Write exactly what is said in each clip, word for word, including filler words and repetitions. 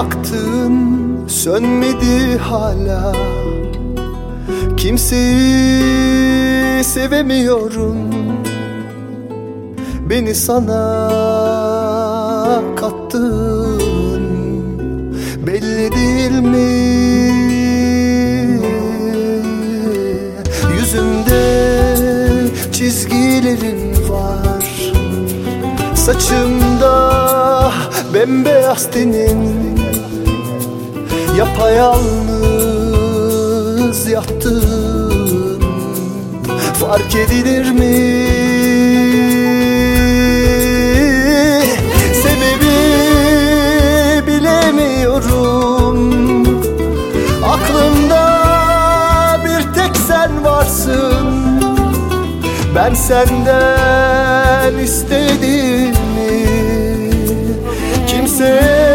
yaktın sönmedi hala. Kimseyi sevemiyorum, beni sana kattın, belli değil mi? Yüzümde çizgilerin var, saçımda bembeyaz tenin. Yapayalnız yattın, fark edilir mi? Sebebi bilemiyorum, aklımda bir tek sen varsın. Ben senden istediğimi kimseye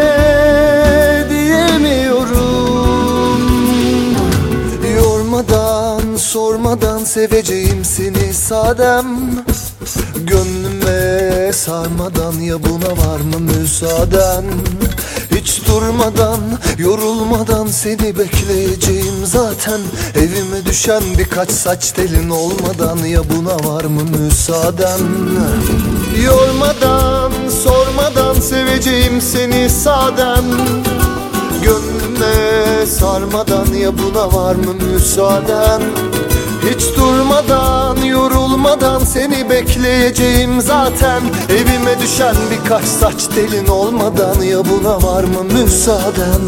sormadan seveceğim seni sadem. Gönlüme sarmadan ya buna var mı müsaaden? Hiç durmadan, yorulmadan seni bekleyeceğim zaten. Evime düşen birkaç saç telin olmadan ya buna var mı müsaaden? Yormadan, sormadan seveceğim seni sadem. Gönlüme sarmadan ya buna var mı müsaaden? Hiç durmadan, yorulmadan seni bekleyeceğim zaten. Evime düşen birkaç saç telin olmadan ya buna var mı müsaaden?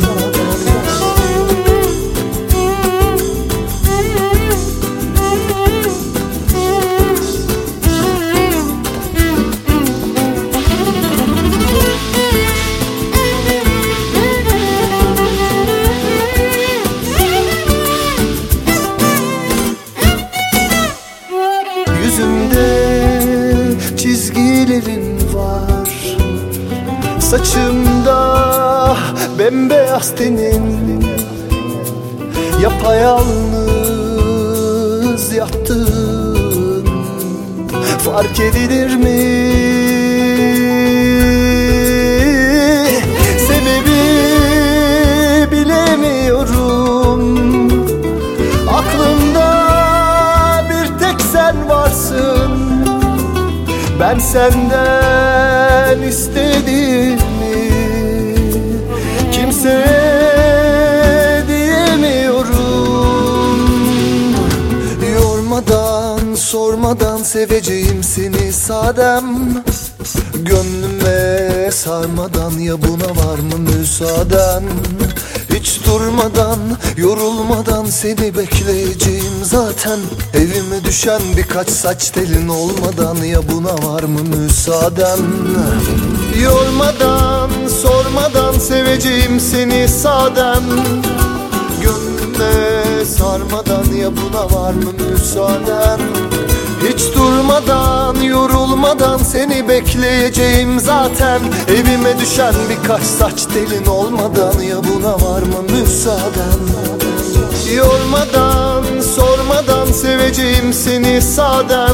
Yüzümde çizgilerin var, saçımda bembeyaz tenin. Yapayalnız yattın, fark edilir mi? Sebebi bilemiyorum, aklımda sen varsın. Ben senden istediğimi kimseye diyemiyorum. Yormadan, sormadan seveceğim seni sadem. Gönlüme sarmadan ya buna var mı müsaaden? Hiç durmadan, yorulmadan seni bekleyeceğim zaten. Evime düşen birkaç saç telin olmadan ya buna var mı müsaaden? Yormadan, sormadan seveceğim seni sadem. Gönlüme sarmadan ya buna var mı müsaaden? Hiç durmadan, yorulmadan seni bekleyeceğim zaten. Evime düşen birkaç saç telin olmadan ya buna var mı müsaaden? Yormadan, sormadan seveceğim seni sadem.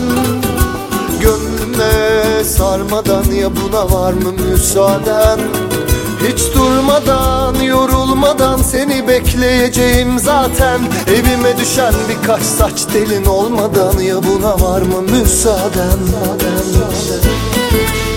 Gönlüme sarmadan ya buna var mı müsaaden? Hiç durmadan, yorulmadan seni bekleyeceğim zaten. Evime düşen birkaç saç telin olmadan ya buna var mı müsaaden?